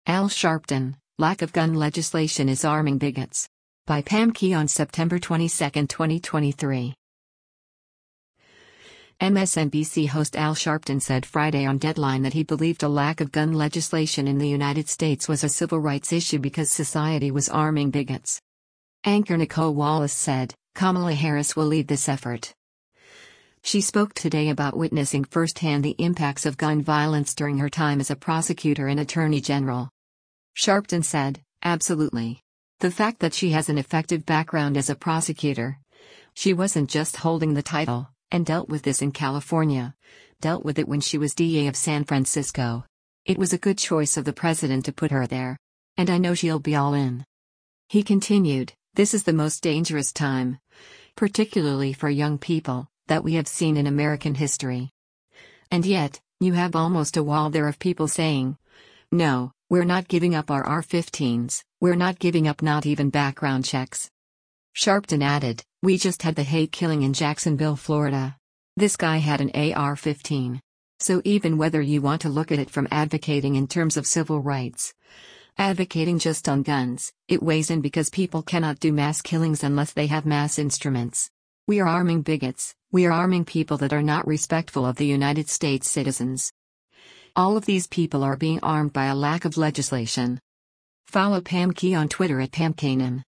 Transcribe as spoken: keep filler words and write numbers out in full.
Al Sharpton, lack of gun legislation is arming bigots. By Pam Key on September twenty-second, twenty twenty-three. M S N B C host Al Sharpton said Friday on Deadline that he believed a lack of gun legislation in the United States was a civil rights issue because society was arming bigots. Anchor Nicole Wallace said, Kamala Harris will lead this effort. She spoke today about witnessing firsthand the impacts of gun violence during her time as a prosecutor and attorney general. Sharpton said, absolutely. The fact that she has an effective background as a prosecutor. She wasn't just holding the title, and dealt with this in California. Dealt with it when she was D A of San Francisco. It was a good choice of the president to put her there. And I know she'll be all in. He continued, this is the most dangerous time, particularly for young people, that we have seen in American history. And yet, you have almost a wall there of people saying, no, we're not giving up our R fifteens, we're not giving up not even background checks. Sharpton added, we just had the hate killing in Jacksonville, Florida. This guy had an A R fifteen. So even whether you want to look at it from advocating in terms of civil rights, advocating just on guns, it weighs in because people cannot do mass killings unless they have mass instruments. We are arming bigots, we are arming people that are not respectful of the United States citizens. All of these people are being armed by a lack of legislation. Follow Pam Key on Twitter at Pam Kanan.